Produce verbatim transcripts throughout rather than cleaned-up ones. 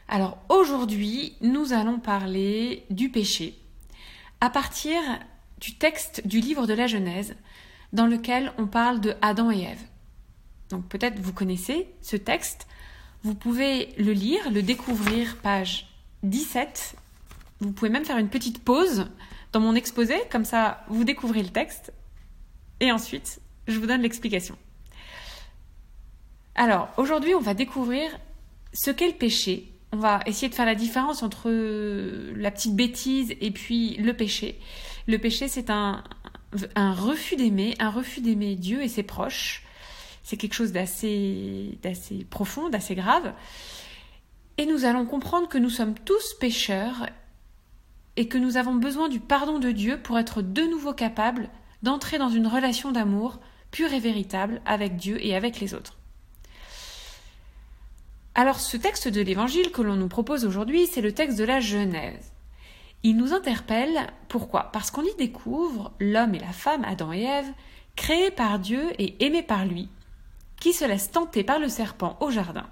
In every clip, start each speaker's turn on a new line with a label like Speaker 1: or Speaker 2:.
Speaker 1: Alors aujourd'hui, nous allons parler du péché à partir du texte du livre de la Genèse dans lequel on parle de Adam et Ève. Donc peut-être vous connaissez ce texte, vous pouvez le lire, le découvrir, page dix-sept. Vous pouvez même faire une petite pause dans mon exposé, comme ça vous découvrez le texte et ensuite je vous donne l'explication. Alors aujourd'hui, on va découvrir ce qu'est le péché. On va essayer de faire la différence entre la petite bêtise et puis le péché. Le péché, c'est un, un refus d'aimer, un refus d'aimer Dieu et ses proches. C'est quelque chose d'assez, d'assez profond, d'assez grave. Et nous allons comprendre que nous sommes tous pécheurs et que nous avons besoin du pardon de Dieu pour être de nouveau capables d'entrer dans une relation d'amour pure et véritable avec Dieu et avec les autres. Alors ce texte de l'Évangile que l'on nous propose aujourd'hui, c'est le texte de la Genèse. Il nous interpelle, pourquoi ? Parce qu'on y découvre l'homme et la femme, Adam et Ève, créés par Dieu et aimés par lui, qui se laissent tenter par le serpent au jardin.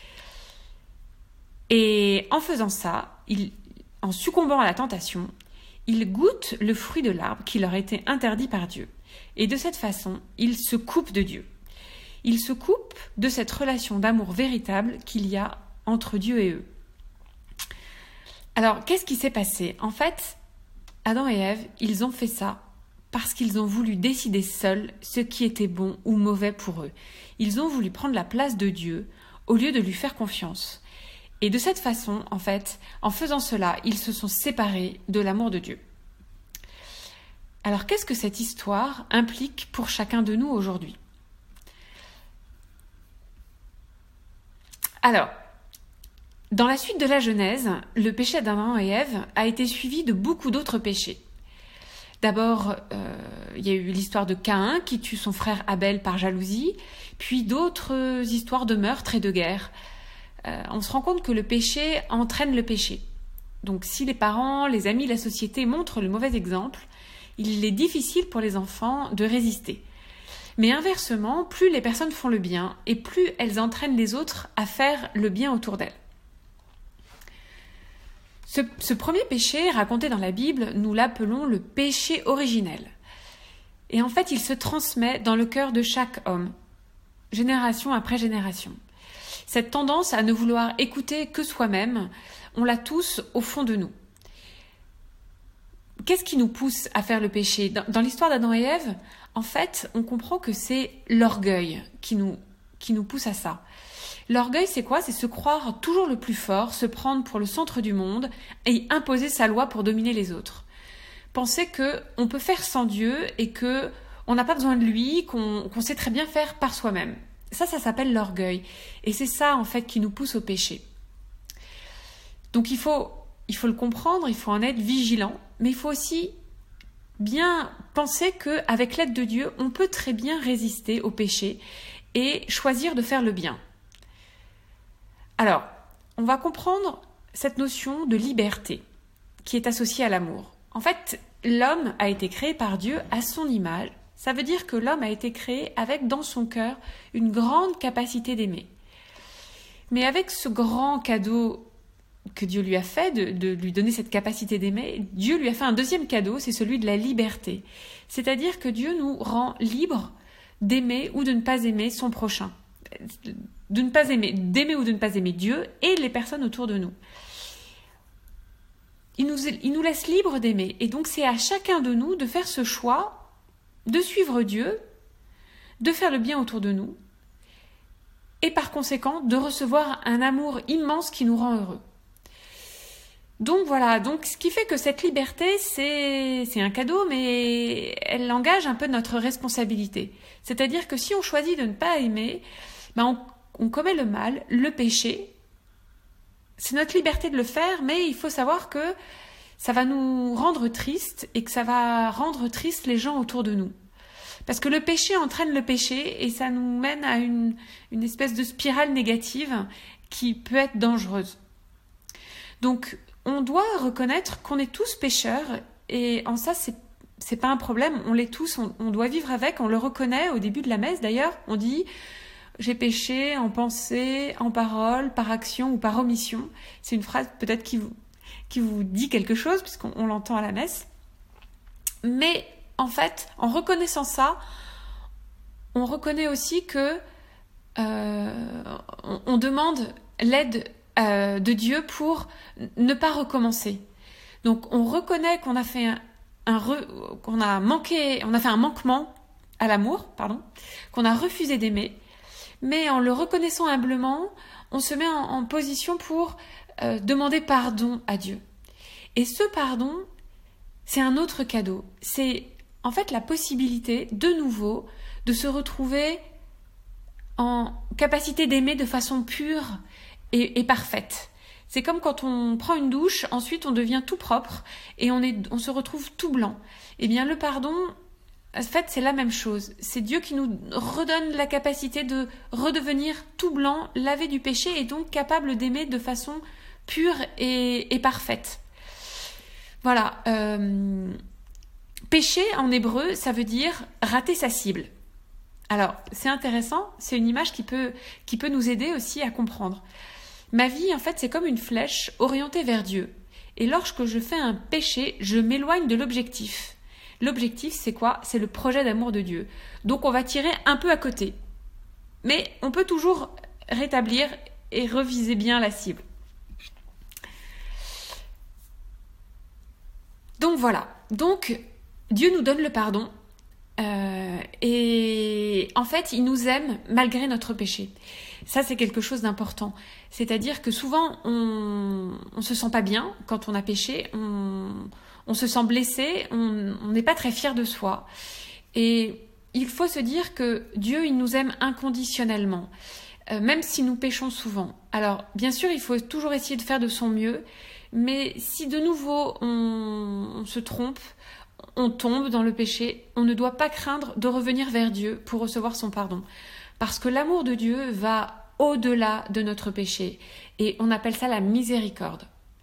Speaker 1: Et en faisant ça, il, en succombant à la tentation, ils goûtent le fruit de l'arbre qui leur était interdit par Dieu. Et de cette façon, ils se coupent de Dieu. Ils se coupent de cette relation d'amour véritable qu'il y a entre Dieu et eux. Alors, qu'est-ce qui s'est passé ? En fait, Adam et Ève, ils ont fait ça parce qu'ils ont voulu décider seuls ce qui était bon ou mauvais pour eux. Ils ont voulu prendre la place de Dieu au lieu de lui faire confiance. Et de cette façon, en fait, en faisant cela, ils se sont séparés de l'amour de Dieu. Alors, qu'est-ce que cette histoire implique pour chacun de nous aujourd'hui ? Alors, dans la suite de la Genèse, le péché d'Adam et Ève a été suivi de beaucoup d'autres péchés. D'abord, euh, il y a eu l'histoire de Caïn qui tue son frère Abel par jalousie, puis d'autres histoires de meurtre et de guerre. Euh, on se rend compte que le péché entraîne le péché. Donc si les parents, les amis, la société montrent le mauvais exemple, il est difficile pour les enfants de résister. Mais inversement, plus les personnes font le bien et plus elles entraînent les autres à faire le bien autour d'elles. Ce, ce premier péché raconté dans la Bible, nous l'appelons le péché originel. Et en fait, il se transmet dans le cœur de chaque homme, génération après génération. Cette tendance à ne vouloir écouter que soi-même, on l'a tous au fond de nous. Qu'est-ce qui nous pousse à faire le péché ? Dans, dans l'histoire d'Adam et Ève, en fait, on comprend que c'est l'orgueil qui nous, qui nous pousse à ça. L'orgueil, c'est quoi ? C'est se croire toujours le plus fort, se prendre pour le centre du monde et imposer sa loi pour dominer les autres. Penser qu'on peut faire sans Dieu et qu'on n'a pas besoin de lui, qu'on, qu'on sait très bien faire par soi-même. Ça, ça s'appelle l'orgueil. Et c'est ça, en fait, qui nous pousse au péché. Donc, il faut, il faut le comprendre, il faut en être vigilant, mais il faut aussi bien penser qu'avec l'aide de Dieu, on peut très bien résister au péché et choisir de faire le bien. Alors, on va comprendre cette notion de liberté qui est associée à l'amour. En fait, l'homme a été créé par Dieu à son image. Ça veut dire que l'homme a été créé avec dans son cœur une grande capacité d'aimer. Mais avec ce grand cadeau que Dieu lui a fait, de, de lui donner cette capacité d'aimer, Dieu lui a fait un deuxième cadeau, c'est celui de la liberté. C'est-à-dire que Dieu nous rend libres d'aimer ou de ne pas aimer son prochain. De ne pas aimer, d'aimer ou de ne pas aimer Dieu et les personnes autour de nous. Il nous, il nous laisse libres d'aimer. Et donc c'est à chacun de nous de faire ce choix, de suivre Dieu, de faire le bien autour de nous, et par conséquent de recevoir un amour immense qui nous rend heureux. Donc voilà, donc ce qui fait que cette liberté, c'est, c'est un cadeau, mais elle engage un peu notre responsabilité. C'est-à-dire que si on choisit de ne pas aimer, ben on, on commet le mal, le péché. C'est notre liberté de le faire, mais il faut savoir que ça va nous rendre tristes et que ça va rendre tristes les gens autour de nous. Parce que le péché entraîne le péché et ça nous mène à une, une espèce de spirale négative qui peut être dangereuse. Donc, on doit reconnaître qu'on est tous pécheurs et en ça, c'est, c'est pas un problème. On l'est tous, on, on doit vivre avec, on le reconnaît au début de la messe d'ailleurs. On dit j'ai péché en pensée, en parole, par action ou par omission. C'est une phrase peut-être qui vous, qui vous dit quelque chose, puisqu'on on l'entend à la messe. Mais en fait, en reconnaissant ça, on reconnaît aussi que euh, on, on demande l'aide euh, de Dieu pour ne pas recommencer. Donc on reconnaît qu'on a fait un, un re, qu'on a manqué, on a fait un manquement à l'amour, pardon, qu'on a refusé d'aimer, mais en le reconnaissant humblement, on se met en, en position pour euh, demander pardon à Dieu. Et ce pardon, c'est un autre cadeau. C'est en fait la possibilité, de nouveau, de se retrouver en capacité d'aimer de façon pure et, et parfaite. C'est comme quand on prend une douche, ensuite on devient tout propre et on, est, on se retrouve tout blanc. Eh bien le pardon, en fait c'est la même chose. C'est Dieu qui nous redonne la capacité de redevenir tout blanc, lavé du péché et donc capable d'aimer de façon pure et, et parfaite. Voilà. Euh, péché en hébreu, ça veut dire rater sa cible. Alors c'est intéressant, c'est une image qui peut, qui peut nous aider aussi à comprendre. Ma vie, en fait, c'est comme une flèche orientée vers Dieu. Et lorsque je fais un péché, je m'éloigne de l'objectif. L'objectif, c'est quoi? C'est le projet d'amour de Dieu. Donc, on va tirer un peu à côté. Mais on peut toujours rétablir et reviser bien la cible. Donc, voilà. Donc, Dieu nous donne le pardon. Euh, et en fait, il nous aime malgré notre péché. Ça, c'est quelque chose d'important. C'est-à-dire que souvent, on ne se sent pas bien quand on a péché, on, on se sent blessé, on n'est pas très fier de soi. Et il faut se dire que Dieu, il nous aime inconditionnellement, euh, même si nous péchons souvent. Alors, bien sûr, il faut toujours essayer de faire de son mieux, mais si de nouveau on, on se trompe, on tombe dans le péché, on ne doit pas craindre de revenir vers Dieu pour recevoir son pardon. Parce que l'amour de Dieu va au-delà de notre péché. Et on appelle ça la miséricorde.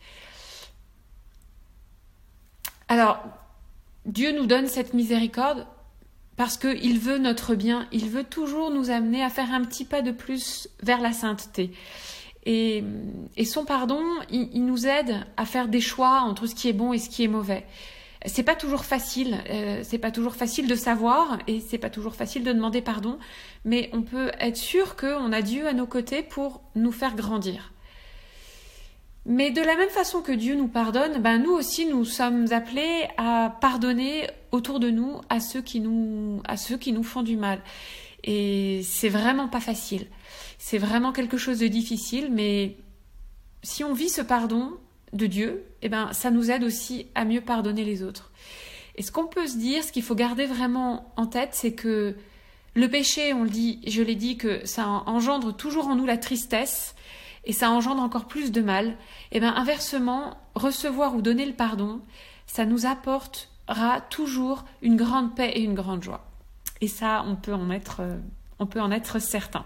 Speaker 1: Alors, Dieu nous donne cette miséricorde parce qu'il veut notre bien. Il veut toujours nous amener à faire un petit pas de plus vers la sainteté. Et, et son pardon, il, il nous aide à faire des choix entre ce qui est bon et ce qui est mauvais. C'est pas toujours facile, euh, c'est pas toujours facile de savoir et c'est pas toujours facile de demander pardon, mais on peut être sûr qu'on a Dieu à nos côtés pour nous faire grandir. Mais de la même façon que Dieu nous pardonne, ben nous aussi nous sommes appelés à pardonner autour de nous à ceux qui nous, à ceux qui nous font du mal. Et c'est vraiment pas facile. C'est vraiment quelque chose de difficile, mais si on vit ce pardon de Dieu, eh ben, ça nous aide aussi à mieux pardonner les autres. Et ce qu'on peut se dire, ce qu'il faut garder vraiment en tête, c'est que le péché, on le dit, je l'ai dit, que ça engendre toujours en nous la tristesse et ça engendre encore plus de mal. Et ben, inversement, recevoir ou donner le pardon, ça nous apportera toujours une grande paix et une grande joie. Et ça, on peut en être, on peut en être certain.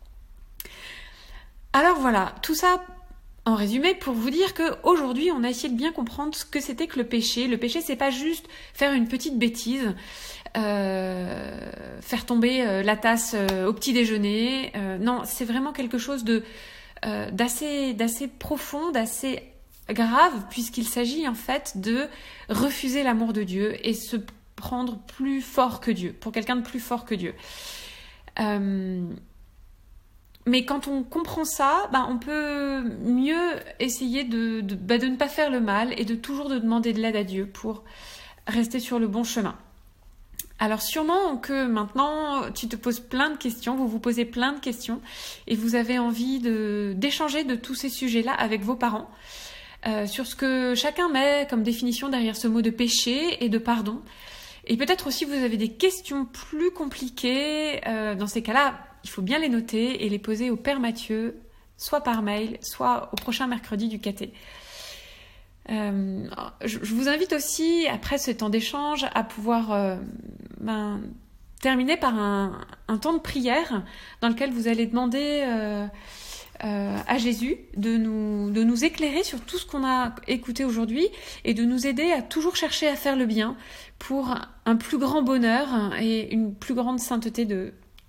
Speaker 1: Alors voilà, tout ça en résumé, pour vous dire qu'aujourd'hui, on a essayé de bien comprendre ce que c'était que le péché. Le péché, c'est pas juste faire une petite bêtise, euh, faire tomber euh, la tasse euh, au petit déjeuner. Euh, non, c'est vraiment quelque chose de euh, d'assez, d'assez profond, d'assez grave, puisqu'il s'agit en fait de refuser l'amour de Dieu et se prendre plus fort que Dieu, pour quelqu'un de plus fort que Dieu. Euh, Mais quand on comprend ça, ben on peut mieux essayer de, de, ben de ne pas faire le mal et de toujours de demander de l'aide à Dieu pour rester sur le bon chemin. Alors sûrement que maintenant, tu te poses plein de questions, vous vous posez plein de questions et vous avez envie de, d'échanger de tous ces sujets-là avec vos parents euh, sur ce que chacun met comme définition derrière ce mot de péché et de pardon. Et peut-être aussi vous avez des questions plus compliquées. Euh, dans ces cas-là, il faut bien les noter et les poser au Père Mathieu, soit par mail, soit au prochain mercredi du caté. Euh, je, je vous invite aussi, après ce temps d'échange, à pouvoir euh, ben, terminer par un, un temps de prière dans lequel vous allez demander euh, euh, à Jésus de nous, de nous éclairer sur tout ce qu'on a écouté aujourd'hui et de nous aider à toujours chercher à faire le bien pour un plus grand bonheur et une plus grande sainteté de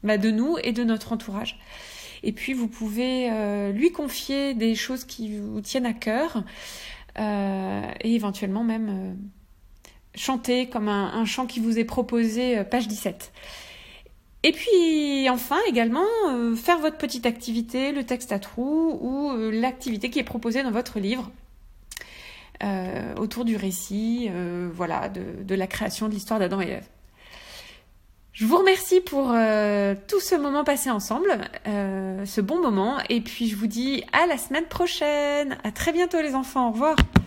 Speaker 1: bah, de nous et de notre entourage. Et puis vous pouvez euh, lui confier des choses qui vous tiennent à cœur euh, et éventuellement même euh, chanter comme un, un chant qui vous est proposé, euh, page dix-sept. Et puis enfin également euh, faire votre petite activité, le texte à trous ou euh, l'activité qui est proposée dans votre livre euh, autour du récit, euh, voilà, de, de la création de l'histoire d'Adam et Ève. Je vous remercie pour euh, tout ce moment passé ensemble, euh, ce bon moment, et puis je vous dis à la semaine prochaine. À très bientôt les enfants, au revoir.